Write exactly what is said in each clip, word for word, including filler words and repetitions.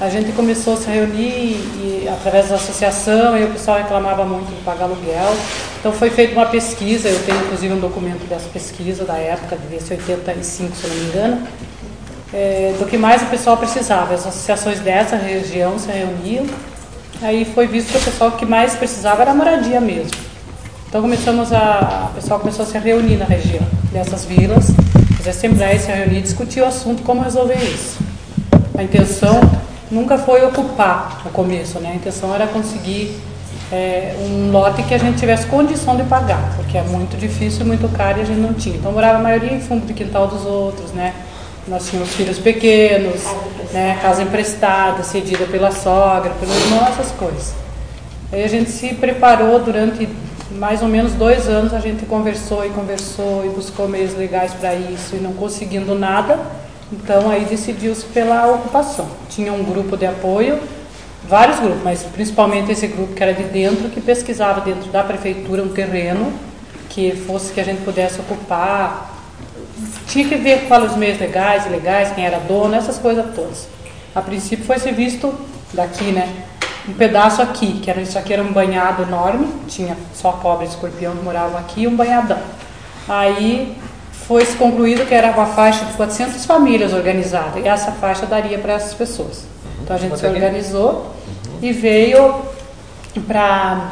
a gente começou a se reunir e, através da associação, e o pessoal reclamava muito de pagar aluguel. Então foi feita uma pesquisa, eu tenho inclusive um documento dessa pesquisa da época, devia ser oitenta e cinco, se eu não me engano, é, do que mais o pessoal precisava. As associações dessa região se reuniam, aí foi visto que o pessoal que mais precisava era a moradia mesmo. Então começamos a, o pessoal começou a se reunir na região dessas vilas, fazer assembleias, se reunir e discutir o assunto, como resolver isso. A intenção nunca foi ocupar no começo, né? A intenção era conseguir é, um lote que a gente tivesse condição de pagar, porque é muito difícil, muito caro e a gente não tinha. Então morava a maioria em fundo de quintal dos outros, né? Nós tínhamos filhos pequenos, né? Casa emprestada, cedida pela sogra, pelo irmão, essas coisas. Aí a gente se preparou durante mais ou menos dois anos, a gente conversou e conversou e buscou meios legais para isso e não conseguindo nada. Então aí decidiu-se pela ocupação. Tinha um grupo de apoio, vários grupos, mas principalmente esse grupo que era de dentro, que pesquisava dentro da prefeitura um terreno que fosse que a gente pudesse ocupar. Tinha que ver quais os meios legais, ilegais, quem era dono, essas coisas todas. A princípio foi ser visto daqui, né? Um pedaço aqui, que era, isso aqui era um banhado enorme, tinha só cobra e escorpião que moravam aqui, e um banhadão. Aí foi se concluído que era uma faixa de quatrocentas famílias organizadas, e essa faixa daria para essas pessoas. Então a gente se organizou e veio para...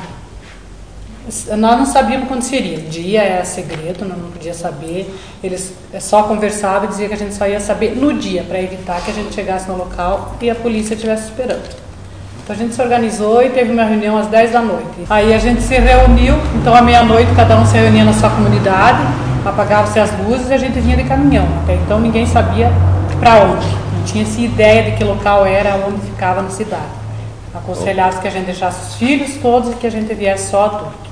Nós não sabíamos quando seria, o dia era segredo, nós não podia saber, eles só conversavam e diziam que a gente só ia saber no dia, para evitar que a gente chegasse no local e a polícia estivesse esperando. Então a gente se organizou e teve uma reunião às dez da noite. Aí a gente se reuniu, então à meia-noite cada um se reunia na sua comunidade, apagavam-se as luzes e a gente vinha de caminhão. Até então ninguém sabia para onde, não tinha-se ideia de que local era, onde ficava na cidade. Aconselhavam que a gente deixasse os filhos todos e que a gente viesse só adulto.